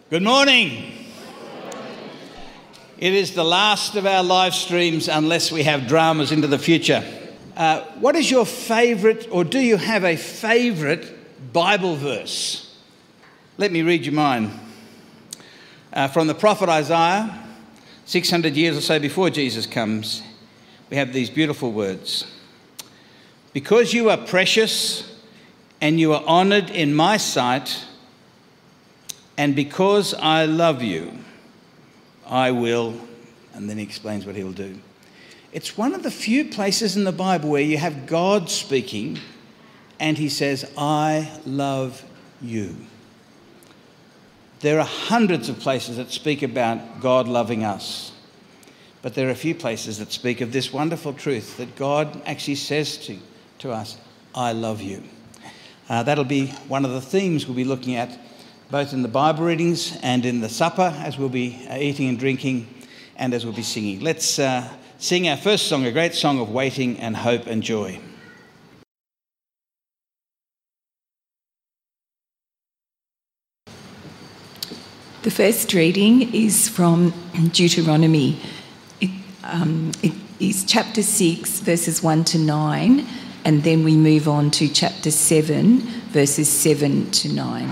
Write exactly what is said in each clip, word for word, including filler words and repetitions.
Good morning. It is the last of our live streams unless we have dramas into the future. Uh, what is your favourite, or do you have a favourite Bible verse? Let me read you mine. Uh, from the prophet Isaiah, six hundred years or so before Jesus comes, we have these beautiful words. Because you are precious and you are honoured in my sight, and because I love you, I will, and then he explains what he'll do. It's one of the few places in the Bible where you have God speaking and he says, I love you. There are hundreds of places that speak about God loving us, but there are a few places that speak of this wonderful truth that God actually says to, to us, I love you. Uh, that'll be one of the themes we'll be looking at both in the Bible readings and in the supper as we'll be uh, eating and drinking and as we'll be singing. Let's uh, sing our first song, a great song of waiting and hope and joy. The first reading is from Deuteronomy. It, um, it is chapter six, verses one to nine, and then we move on to chapter seven, verses seven to nine.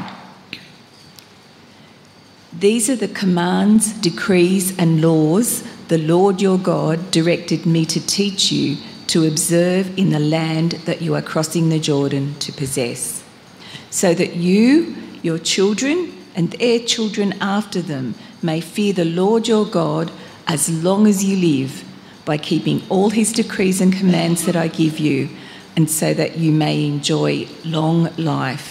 These are the commands, decrees and laws the Lord your God directed me to teach you to observe in the land that you are crossing the Jordan to possess, so that you, your children and their children after them may fear the Lord your God as long as you live, by keeping all his decrees and commands that I give you, and so that you may enjoy long life.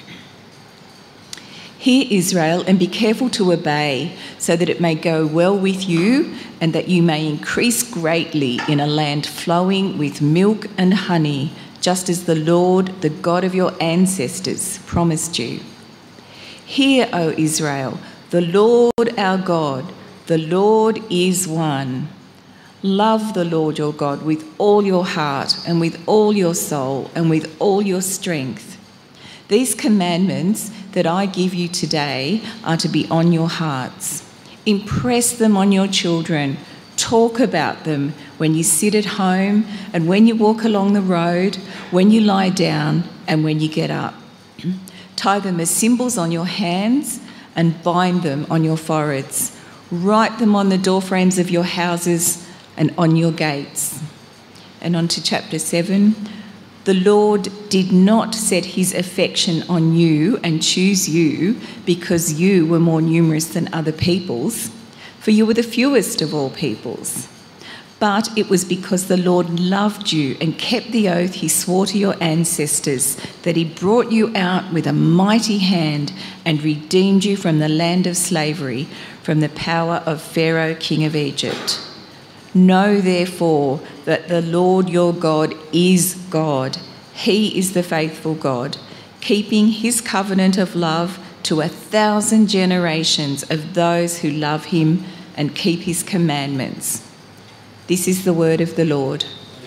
Hear, Israel, and be careful to obey, so that it may go well with you, and that you may increase greatly in a land flowing with milk and honey, just as the Lord, the God of your ancestors, promised you. Hear, O Israel, the Lord our God, the Lord is one. Love the Lord your God with all your heart and with all your soul and with all your strength. These commandments that I give you today are to be on your hearts. Impress them on your children. Talk about them when you sit at home and when you walk along the road, when you lie down and when you get up. Tie them as symbols on your hands and bind them on your foreheads. Write them on the doorframes of your houses and on your gates. And on to chapter seven. The Lord did not set his affection on you and choose you because you were more numerous than other peoples, for you were the fewest of all peoples. But it was because the Lord loved you and kept the oath he swore to your ancestors, that he brought you out with a mighty hand and redeemed you from the land of slavery, from the power of Pharaoh, king of Egypt. Know, therefore, that the Lord your God is God. He is the faithful God, keeping his covenant of love to a thousand generations of those who love him and keep his commandments. This is the word of the Lord.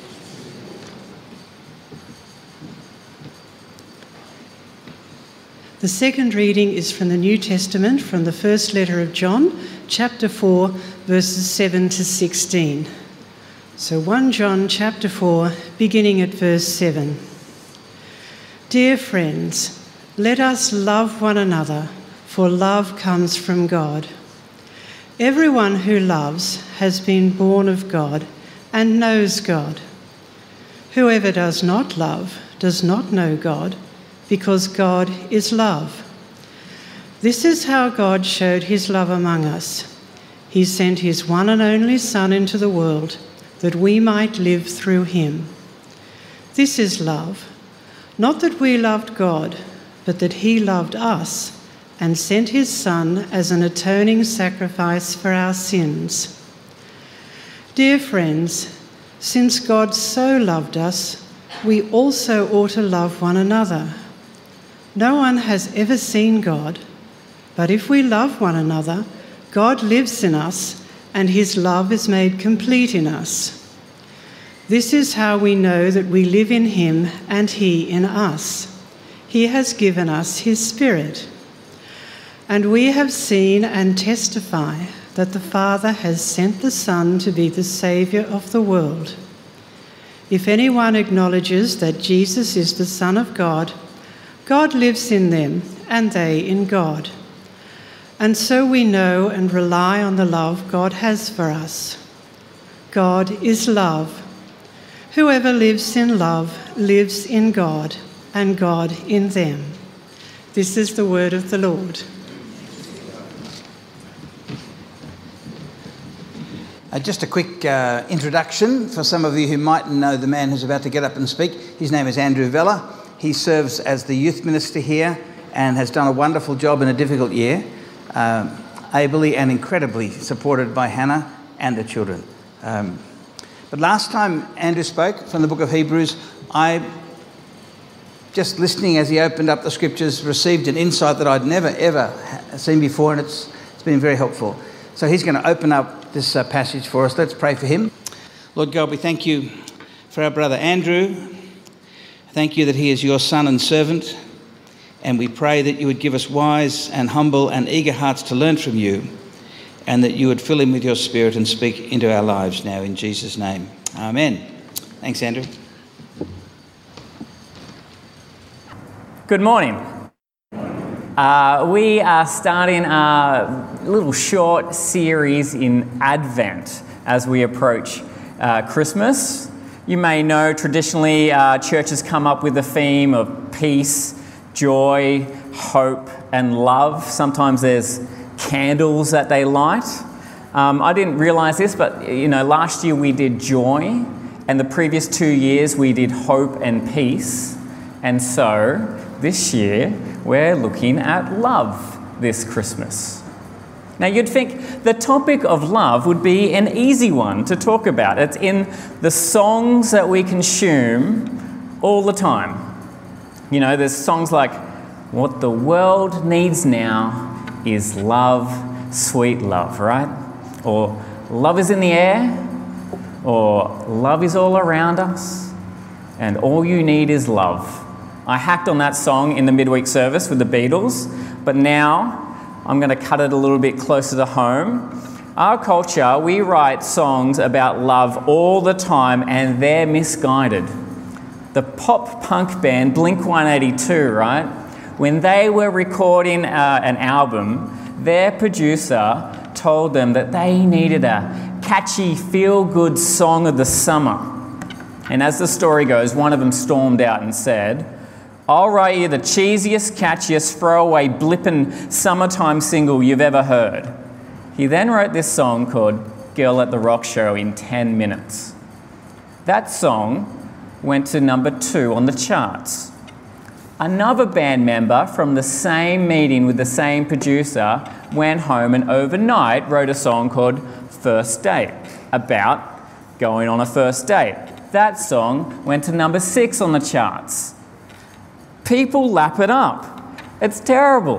The second reading is from the New Testament, from the first letter of John, chapter four, verses seven to sixteen. So First John chapter four, beginning at verse seven. Dear friends, let us love one another, for love comes from God. Everyone who loves has been born of God and knows God. Whoever does not love does not know God, because God is love. This is how God showed his love among us. He sent his one and only Son into the world, that we might live through him. This is love, not that we loved God, but that he loved us and sent his Son as an atoning sacrifice for our sins. Dear friends, since God so loved us, we also ought to love one another. No one has ever seen God, but if we love one another, God lives in us, and his love is made complete in us. This is how we know that we live in him and he in us. He has given us his Spirit. And we have seen and testify that the Father has sent the Son to be the Saviour of the world. If anyone acknowledges that Jesus is the Son of God, God lives in them and they in God. And so we know and rely on the love God has for us. God is love. Whoever lives in love lives in God and God in them. This is the word of the Lord. Uh, just a quick uh, introduction for some of you who mightn't know the man who's about to get up and speak. His name is Andrew Vella. He serves as the youth minister here and has done a wonderful job in a difficult year, um, ably and incredibly supported by Hannah and the children. Um, but last time Andrew spoke from the book of Hebrews, I, just listening as he opened up the scriptures, received an insight that I'd never ever seen before, and it's, it's been very helpful. So he's going to open up this uh, passage for us. Let's pray for him. Lord God, we thank you for our brother Andrew. Thank you that he is your son and servant. And we pray that you would give us wise and humble and eager hearts to learn from you, and that you would fill him with your spirit and speak into our lives now in Jesus' name. Amen. Thanks, Andrew. Good morning. Uh, we are starting a little short series in Advent as we approach uh, Christmas. You may know traditionally uh, churches come up with the theme of peace, joy, hope and love. Sometimes there's candles that they light. Um, I didn't realise this, but you know, last year we did joy, and the previous two years we did hope and peace. And so this year we're looking at love this Christmas. Now you'd think the topic of love would be an easy one to talk about. It's in the songs that we consume all the time. You know, there's songs like, "What the world needs now is love, sweet love," right? Or "Love is in the air," or "Love is all around us, and all you need is love." I hacked on that song in the midweek service with the Beatles, but now I'm going to cut it a little bit closer to home. Our culture, we write songs about love all the time, and they're misguided. The pop punk band Blink one eighty-two, right? When they were recording uh, an album, their producer told them that they needed a catchy, feel-good song of the summer. And as the story goes, one of them stormed out and said, "I'll write you the cheesiest, catchiest, throwaway, blippin' summertime single you've ever heard." He then wrote this song called "Girl at the Rock Show" in ten minutes. That song went to number two on the charts. Another band member from the same meeting with the same producer went home and overnight wrote a song called "First Date," about going on a first date. That song went to number six on the charts. People lap it up. It's terrible.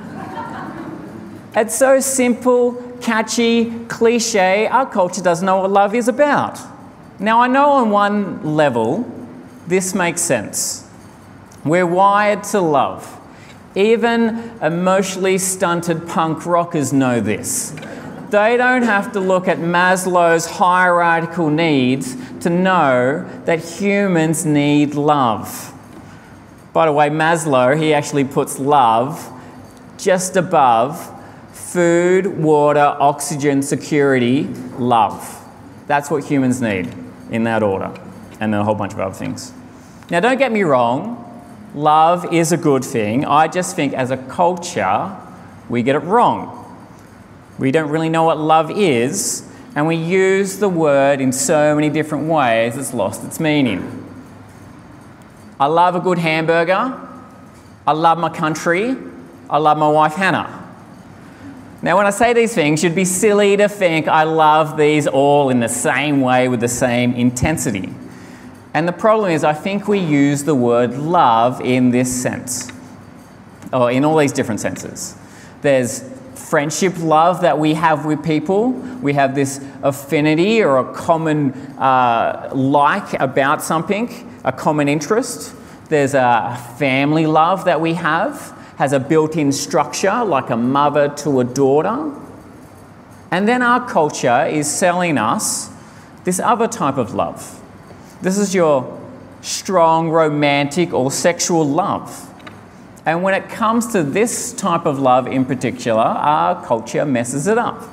It's so simple, catchy, cliche, our culture doesn't know what love is about. Now, I know on one level, this makes sense. We're wired to love. Even emotionally stunted punk rockers know this. They don't have to look at Maslow's hierarchical needs to know that humans need love. By the way, Maslow, he actually puts love just above food, water, oxygen, security, love. That's what humans need in that order, and then a whole bunch of other things. Now, don't get me wrong, love is a good thing. I just think as a culture, we get it wrong. We don't really know what love is, and we use the word in so many different ways it's lost its meaning. I love a good hamburger. I love my country. I love my wife, Hannah. Now, when I say these things, you'd be silly to think I love these all in the same way with the same intensity. And the problem is, I think we use the word love in this sense, or in all these different senses. There's friendship love that we have with people. We have this affinity or a common uh, like about something, a common interest. There's a family love that we have, has a built-in structure like a mother to a daughter. And then our culture is selling us this other type of love. This is your strong romantic or sexual love. And when it comes to this type of love in particular, our culture messes it up.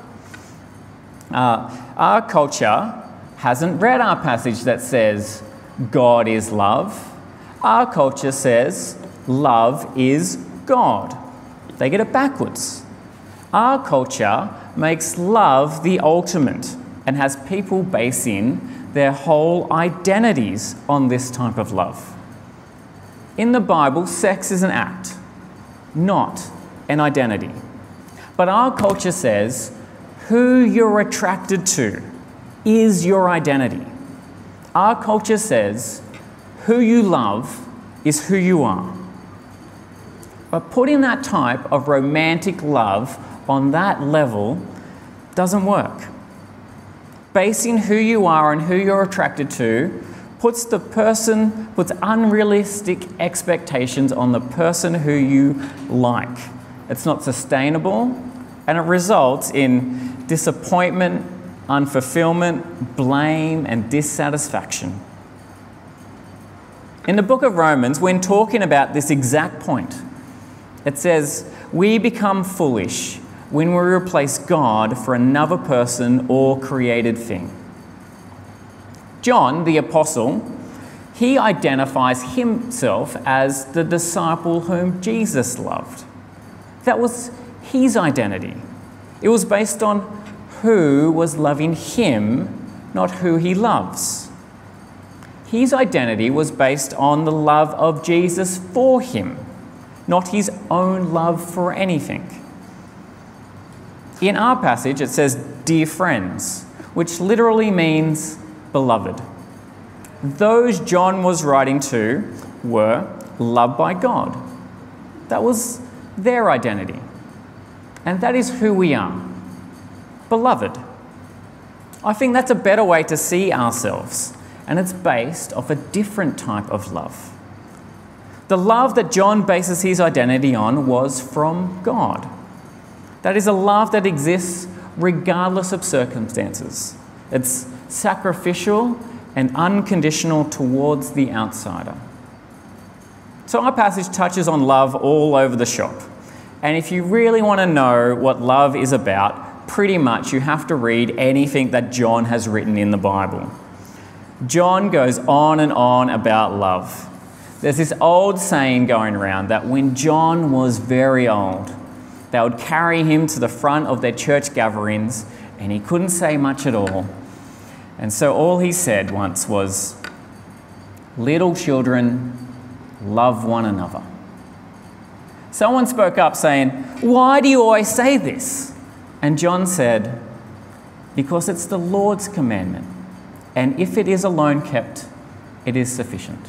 Uh, our culture hasn't read our passage that says God is love. Our culture says love is God. They get it backwards. Our culture makes love the ultimate and has people basing their whole identities on this type of love. In the Bible, sex is an act, not an identity. But our culture says who you're attracted to is your identity. Our culture says who you love is who you are. But putting that type of romantic love on that level doesn't work. Basing who you are and who you're attracted to puts the person, puts unrealistic expectations on the person who you like. It's not sustainable, and it results in disappointment, unfulfillment, blame, and dissatisfaction. In the book of Romans, when talking about this exact point, it says, we become foolish when we replace God for another person or created thing. John, the apostle, he identifies himself as the disciple whom Jesus loved. That was his identity. It was based on who was loving him, not who he loves. His identity was based on the love of Jesus for him, not his own love for anything. In our passage, it says, dear friends, which literally means beloved. Those John was writing to were loved by God. That was their identity. And that is who we are, beloved. I think that's a better way to see ourselves, and it's based off a different type of love. The love that John bases his identity on was from God. That is a love that exists regardless of circumstances. It's sacrificial and unconditional towards the outsider. So our passage touches on love all over the shop. And if you really want to know what love is about, pretty much you have to read anything that John has written in the Bible. John goes on and on about love. There's this old saying going around that when John was very old, they would carry him to the front of their church gatherings and he couldn't say much at all. And so all he said once was, little children, love one another. Someone spoke up saying, why do you always say this? And John said, because it's the Lord's commandment, and if it is alone kept, it is sufficient.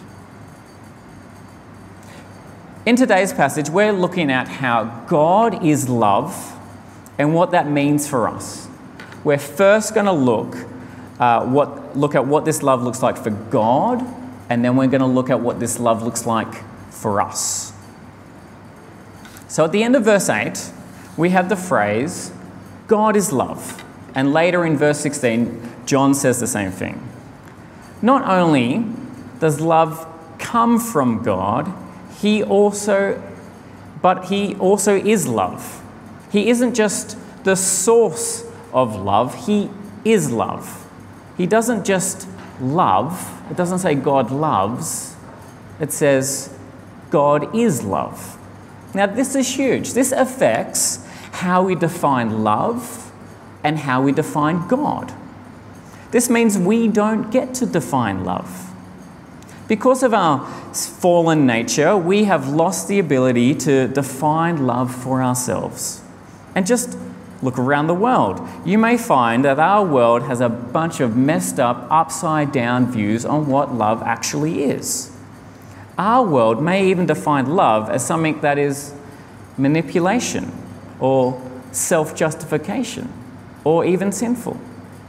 In today's passage, we're looking at how God is love and what that means for us. We're first going to look, uh, what, look at what this love looks like for God, and then we're going to look at what this love looks like for us. So at the end of verse eight, we have the phrase, God is love. And later in verse sixteen, John says the same thing. Not only does love come from God, he also, but he also is love. He isn't just the source of love, he is love. He doesn't just love, it doesn't say God loves, it says God is love. Now this is huge. This affects how we define love and how we define God. This means we don't get to define love. Because of our fallen nature, we have lost the ability to define love for ourselves. And just look around the world. You may find that our world has a bunch of messed up, upside down views on what love actually is. Our world may even define love as something that is manipulation or self-justification or even sinful.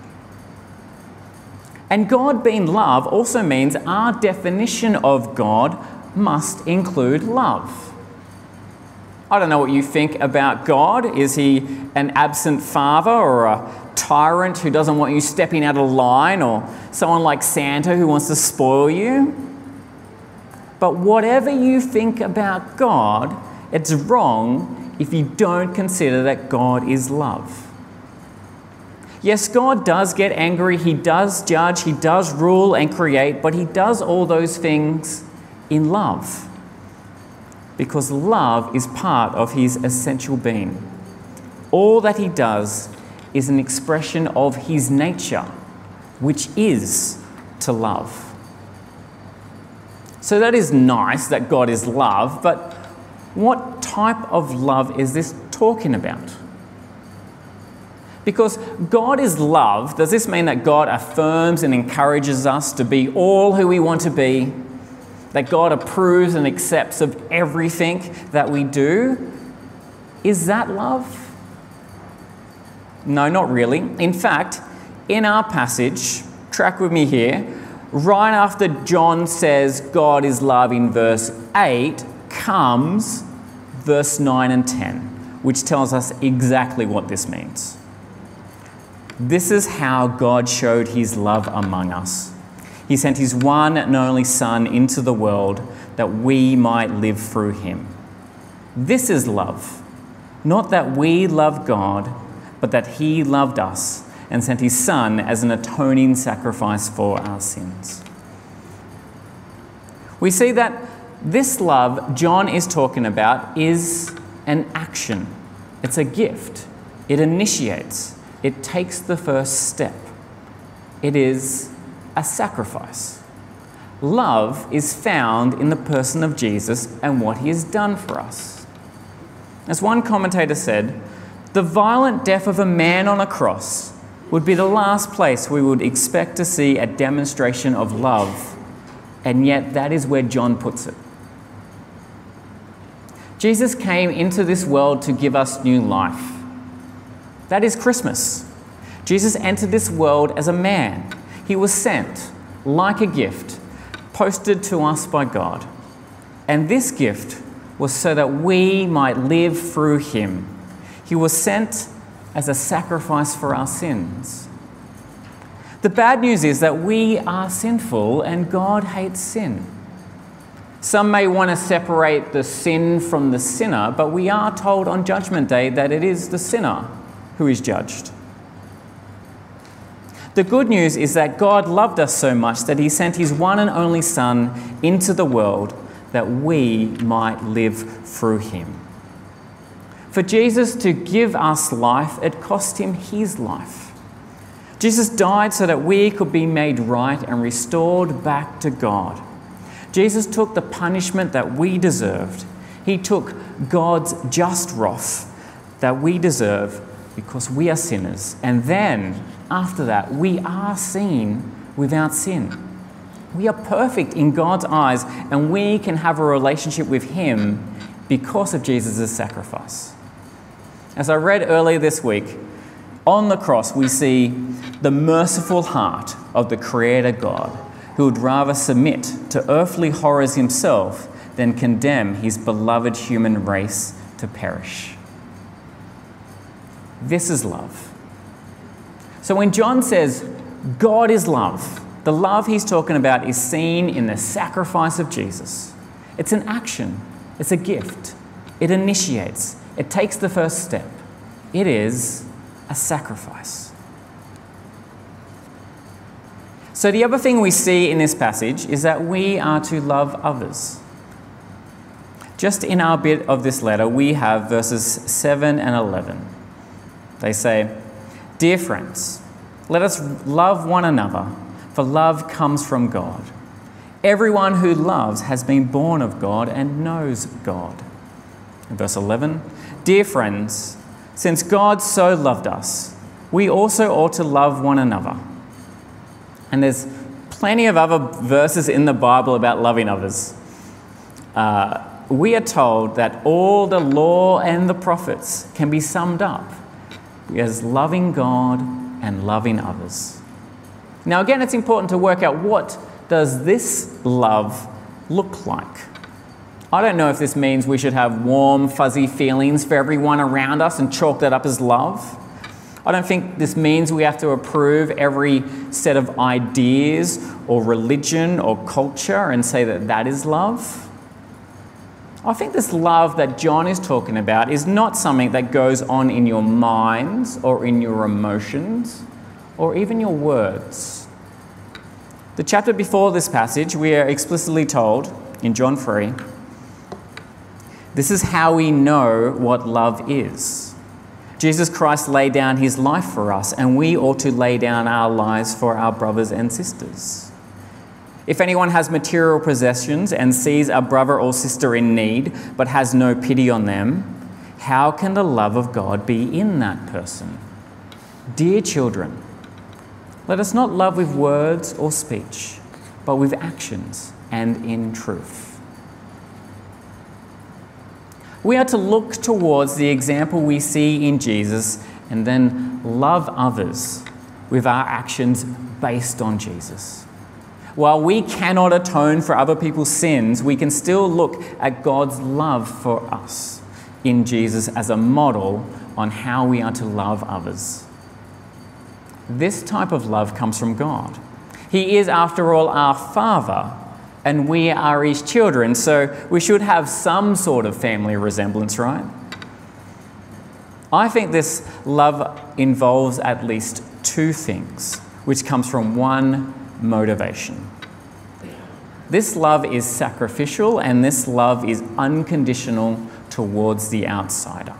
And God being love also means our definition of God must include love. I don't know what you think about God. Is he an absent father or a tyrant who doesn't want you stepping out of line, or someone like Santa who wants to spoil you? But whatever you think about God, it's wrong if you don't consider that God is love. Yes, God does get angry, he does judge, he does rule and create, but he does all those things in love, because love is part of his essential being. All that he does is an expression of his nature, which is to love. So that is nice that God is love, but what type of love is this talking about? Because God is love, does this mean that God affirms and encourages us to be all who we want to be? That God approves and accepts of everything that we do? Is that love? No, not really. In fact, in our passage, track with me here, right after John says God is love in verse eight, comes verse nine and ten, which tells us exactly what this means. This is how God showed his love among us. He sent his one and only Son into the world that we might live through him. This is love, not that we love God, but that he loved us and sent his Son as an atoning sacrifice for our sins. We see that this love John is talking about is an action. It's a gift. It initiates. It takes the first step. It is a sacrifice. Love is found in the person of Jesus and what he has done for us. As one commentator said, the violent death of a man on a cross would be the last place we would expect to see a demonstration of love, and yet that is where John puts it. Jesus came into this world to give us new life. That is Christmas. Jesus entered this world as a man. He was sent, like a gift, posted to us by God. And this gift was so that we might live through him. He was sent as a sacrifice for our sins. The bad news is that we are sinful and God hates sin. Some may want to separate the sin from the sinner, but we are told on Judgment Day that it is the sinner who is judged. The good news is that God loved us so much that he sent his one and only Son into the world that we might live through him. For Jesus to give us life, it cost him his life. Jesus died so that we could be made right and restored back to God. Jesus took the punishment that we deserved. He took God's just wrath that we deserve because we are sinners. And then, after that, we are seen without sin. We are perfect in God's eyes, and we can have a relationship with him because of Jesus' sacrifice. As I read earlier this week, on the cross we see the merciful heart of the Creator God, who would rather submit to earthly horrors himself than condemn his beloved human race to perish. This is love. So when John says God is love, the love he's talking about is seen in the sacrifice of Jesus. It's an action. It's a gift. It initiates. It takes the first step. It is a sacrifice. So the other thing we see in this passage is that we are to love others. Just in our bit of this letter, we have verses seven and eleven. They say, "Dear friends, let us love one another, for love comes from God. Everyone who loves has been born of God and knows God." In verse eleven, "Dear friends, since God so loved us, we also ought to love one another." And there's plenty of other verses in the Bible about loving others. Uh, we are told that all the law and the prophets can be summed up as loving God and loving others. Now again, it's important to work out, what does this love look like? I don't know if this means we should have warm, fuzzy feelings for everyone around us and chalk that up as love. I don't think this means we have to approve every set of ideas or religion or culture and say that that is love. I think this love that John is talking about is not something that goes on in your minds or in your emotions or even your words. The chapter before this passage, we are explicitly told in John three, this is how we know what love is. Jesus Christ laid down his life for us, and we ought to lay down our lives for our brothers and sisters. If anyone has material possessions and sees a brother or sister in need but has no pity on them, how can the love of God be in that person? Dear children, let us not love with words or speech, but with actions and in truth. We are to look towards the example we see in Jesus and then love others with our actions based on Jesus. While we cannot atone for other people's sins, we can still look at God's love for us in Jesus as a model on how we are to love others. This type of love comes from God. He is, after all, our Father, and we are his children, so we should have some sort of family resemblance, right? I think this love involves at least two things, which comes from one motivation. This love is sacrificial, and this love is unconditional towards the outsider.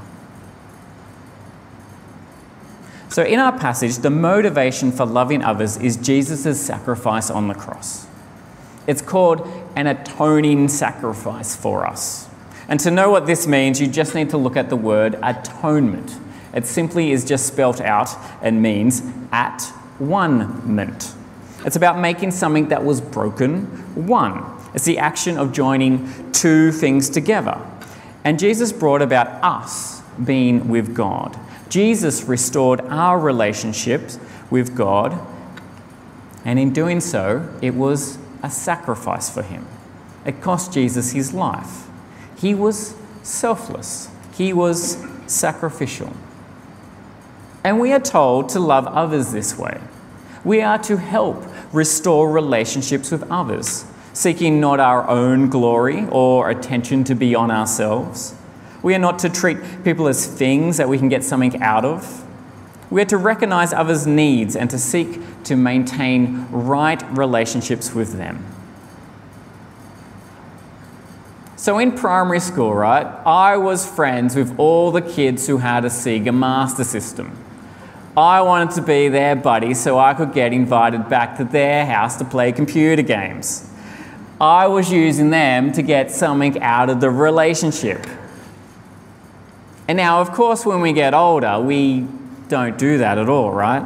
So in our passage, the motivation for loving others is Jesus' sacrifice on the cross. It's called an atoning sacrifice for us. And to know what this means, you just need to look at the word atonement. It simply is just spelt out and means at one-ment. It's about making something that was broken one. It's the action of joining two things together. And Jesus brought about us being with God. Jesus restored our relationships with God, and in doing so, it was a sacrifice for him. It cost Jesus his life. He was selfless. He was sacrificial. And we are told to love others this way. We are to help restore relationships with others, seeking not our own glory or attention to be on ourselves. We are not to treat people as things that we can get something out of. We are to recognize others' needs and to seek to maintain right relationships with them. So in primary school, right, I was friends with all the kids who had a Sega Master System. I wanted to be their buddy so I could get invited back to their house to play computer games. I was using them to get something out of the relationship. And now, of course, when we get older, we don't do that at all, right?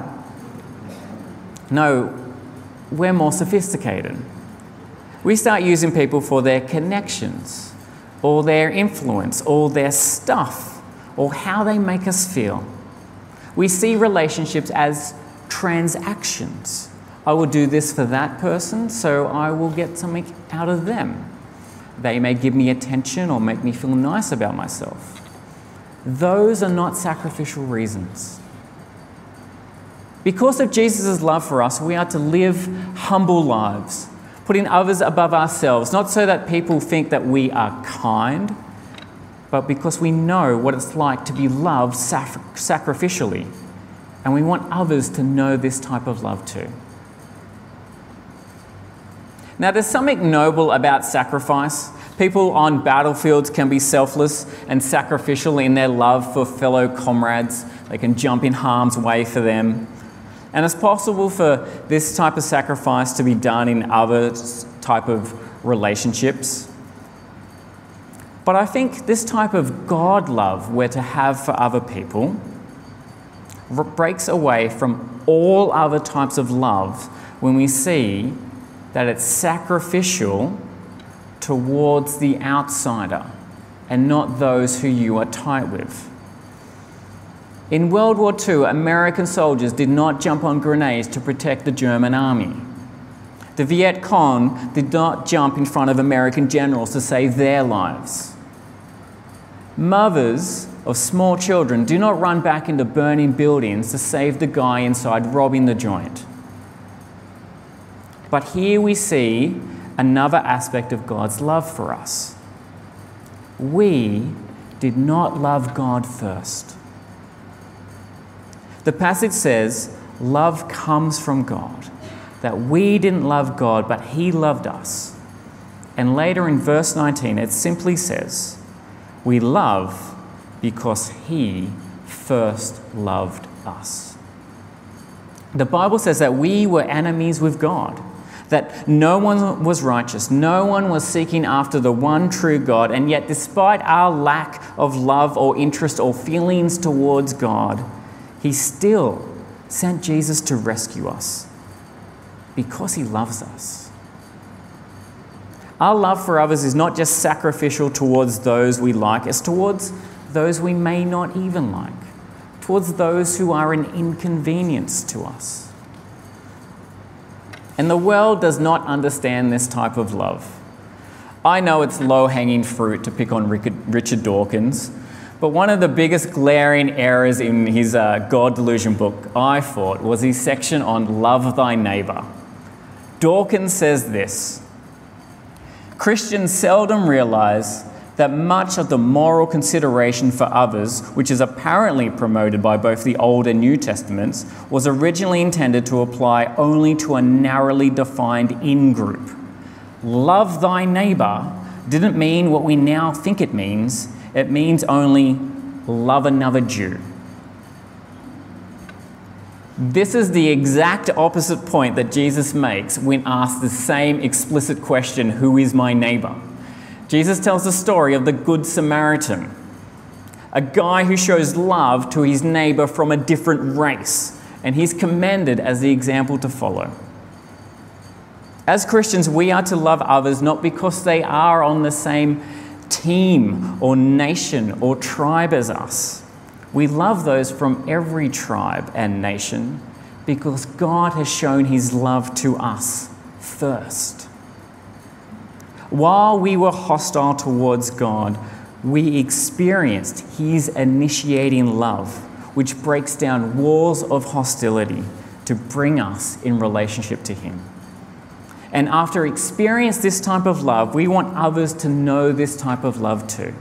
No, we're more sophisticated. We start using people for their connections, or their influence, or their stuff, or how they make us feel. We see relationships as transactions. I will do this for that person, so I will get something out of them. They may give me attention or make me feel nice about myself. Those are not sacrificial reasons. Because of Jesus' love for us, we are to live humble lives, putting others above ourselves, not so that people think that we are kind, but because we know what it's like to be loved sac- sacrificially, and we want others to know this type of love too. Now, there's something noble about sacrifice. People on battlefields can be selfless and sacrificial in their love for fellow comrades. They can jump in harm's way for them. And it's possible for this type of sacrifice to be done in other type of relationships. But I think this type of God love we're to have for other people breaks away from all other types of love when we see that it's sacrificial towards the outsider and not those who you are tight with. In World War Two, American soldiers did not jump on grenades to protect the German army. The Viet Cong did not jump in front of American generals to save their lives. Mothers of small children do not run back into burning buildings to save the guy inside robbing the joint. But here we see another aspect of God's love for us. We did not love God first. The passage says, love comes from God, that we didn't love God, but He loved us. And later in verse nineteen, it simply says, we love because He first loved us. The Bible says that we were enemies with God, that no one was righteous, no one was seeking after the one true God, and yet despite our lack of love or interest or feelings towards God, He still sent Jesus to rescue us because He loves us. Our love for others is not just sacrificial towards those we like, it's towards those we may not even like, towards those who are an inconvenience to us. And the world does not understand this type of love. I know it's low-hanging fruit to pick on Richard Dawkins, but one of the biggest glaring errors in his uh, God Delusion book, I thought, was his section on love thy neighbour. Dawkins says this: Christians seldom realise that much of the moral consideration for others, which is apparently promoted by both the Old and New Testaments, was originally intended to apply only to a narrowly defined in-group. Love thy neighbour didn't mean what we now think it means. It means only love another Jew. This is the exact opposite point that Jesus makes when asked the same explicit question, who is my neighbour? Jesus tells the story of the Good Samaritan, a guy who shows love to his neighbour from a different race, and he's commended as the example to follow. As Christians, we are to love others not because they are on the same team or nation or tribe as us. We love those from every tribe and nation because God has shown His love to us first. While we were hostile towards God, we experienced His initiating love, which breaks down walls of hostility to bring us in relationship to Him. And after experiencing this type of love, we want others to know this type of love too.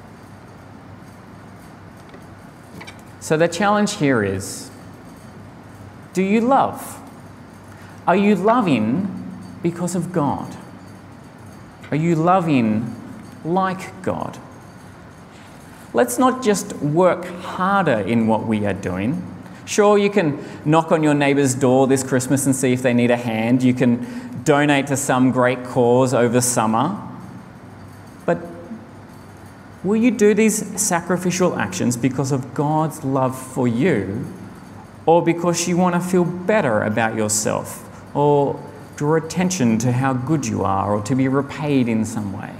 So the challenge here is, do you love? Are you loving because of God? Are you loving like God? Let's not just work harder in what we are doing. Sure, you can knock on your neighbour's door this Christmas and see if they need a hand. You can donate to some great cause over summer. But will you do these sacrificial actions because of God's love for you, or because you want to feel better about yourself, or draw attention to how good you are, or to be repaid in some way?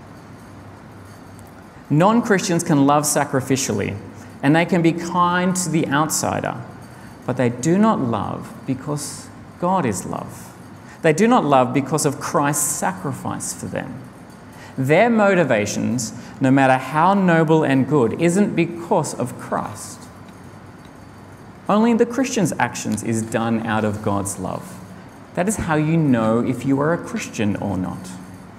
Non-Christians can love sacrificially, and they can be kind to the outsider, but they do not love because God is love. They do not love because of Christ's sacrifice for them. Their motivations, no matter how noble and good, isn't because of Christ. Only the Christian's actions is done out of God's love. That is how you know if you are a Christian or not.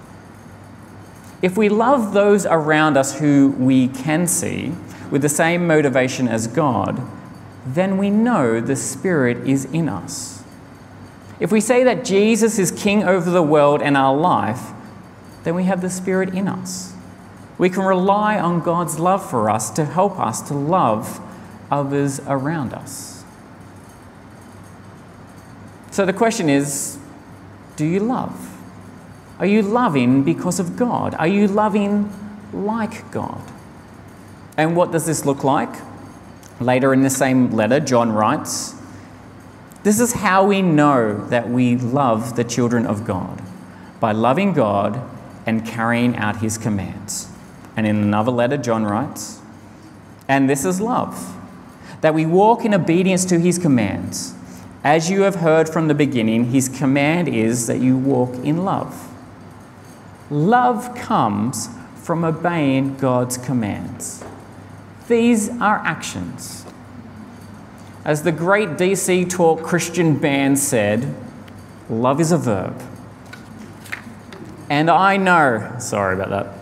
If we love those around us who we can see with the same motivation as God, then we know the Spirit is in us. If we say that Jesus is King over the world and our life, then we have the Spirit in us. We can rely on God's love for us to help us to love others around us. So the question is, do you love? Are you loving because of God? Are you loving like God? And what does this look like? Later in the same letter, John writes, "This is how we know that we love the children of God, by loving God and carrying out His commands." And in another letter, John writes, "And this is love, that we walk in obedience to His commands. As you have heard from the beginning, his command is that you walk in love. Love comes from obeying God's commands. These are actions. As the great D C Talk Christian band said, love is a verb. And I know, sorry about that.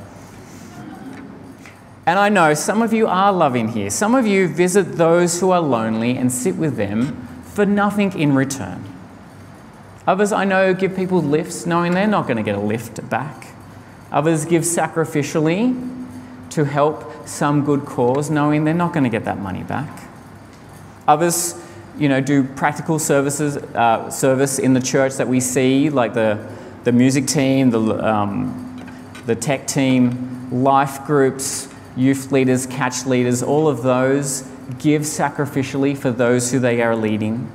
And I know some of you are loving here. Some of you visit those who are lonely and sit with them for nothing in return. Others I know give people lifts knowing they're not going to get a lift back. Others give sacrificially to help some good cause knowing they're not going to get that money back. Others, you know, do practical services, uh, service in the church that we see, like the, the music team, the, um, the tech team, life groups, youth leaders, catch leaders, all of those give sacrificially for those who they are leading.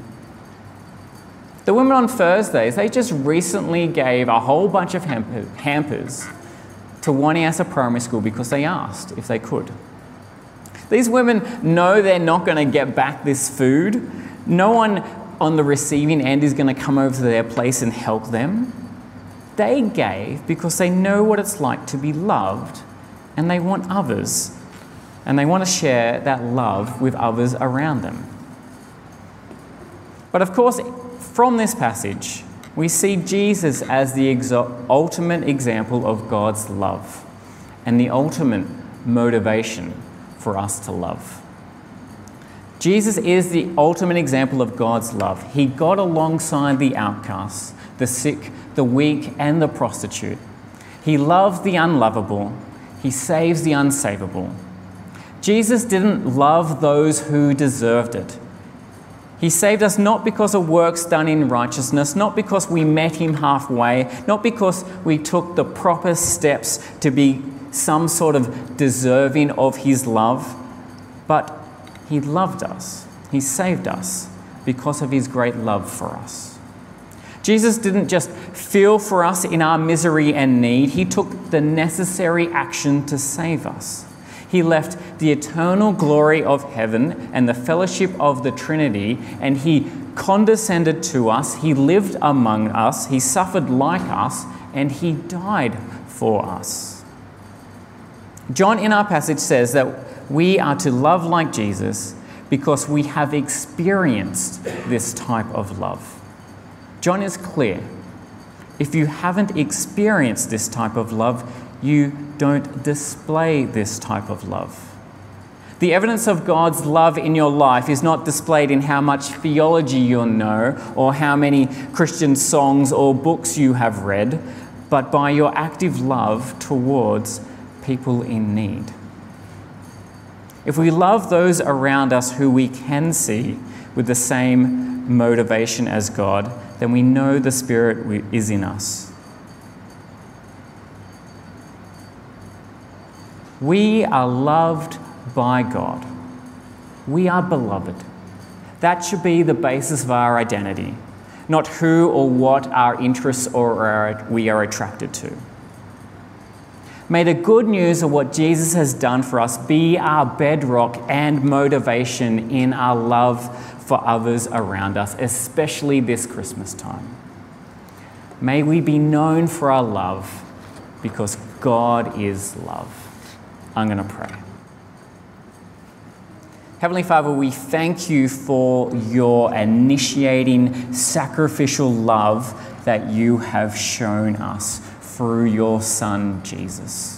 The women on Thursdays, they just recently gave a whole bunch of hamper, hampers to Waniasa Primary School because they asked if they could. These women know they're not going to get back this food. No one on the receiving end is going to come over to their place and help them. They gave because they know what it's like to be loved, and they want others, and they want to share that love with others around them. But of course, from this passage, we see Jesus as the exo- ultimate example of God's love and the ultimate motivation for us to love. Jesus is the ultimate example of God's love. He got alongside the outcasts, the sick, the weak, and the prostitute. He loves the unlovable. He saves the unsavable. Jesus didn't love those who deserved it. He saved us not because of works done in righteousness, not because we met him halfway, not because we took the proper steps to be some sort of deserving of his love, but he loved us. He saved us because of his great love for us. Jesus didn't just feel for us in our misery and need. He took the necessary action to save us. He left the eternal glory of heaven and the fellowship of the Trinity, and he condescended to us. He lived among us. He suffered like us, and he died for us. John in our passage says that we are to love like Jesus because we have experienced this type of love. John is clear. If you haven't experienced this type of love, you don't display this type of love. The evidence of God's love in your life is not displayed in how much theology you know or how many Christian songs or books you have read, but by your active love towards people in need. If we love those around us who we can see with the same motivation as God, then we know the Spirit is in us. We are loved by God. We are beloved. That should be the basis of our identity, not who or what our interests or our, we are attracted to. May the good news of what Jesus has done for us be our bedrock and motivation in our love for others around us, especially this Christmas time. May we be known for our love because God is love. I'm going to pray. Heavenly Father, we thank you for your initiating sacrificial love that you have shown us through your Son, Jesus.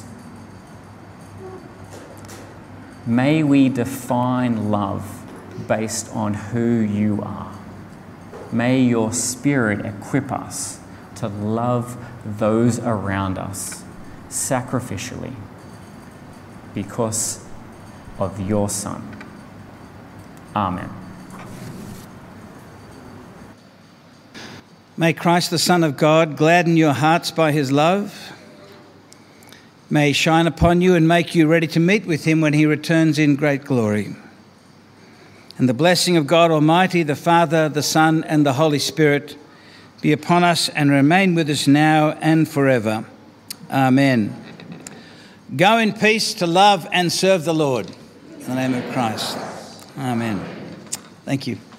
May we define love based on who you are. May your Spirit equip us to love those around us sacrificially because of your Son. Amen. May Christ, the Son of God, gladden your hearts by his love. May he shine upon you and make you ready to meet with him when he returns in great glory. And the blessing of God Almighty, the Father, the Son, and the Holy Spirit be upon us and remain with us now and forever. Amen. Go in peace to love and serve the Lord. In the name of Christ. Amen. Thank you.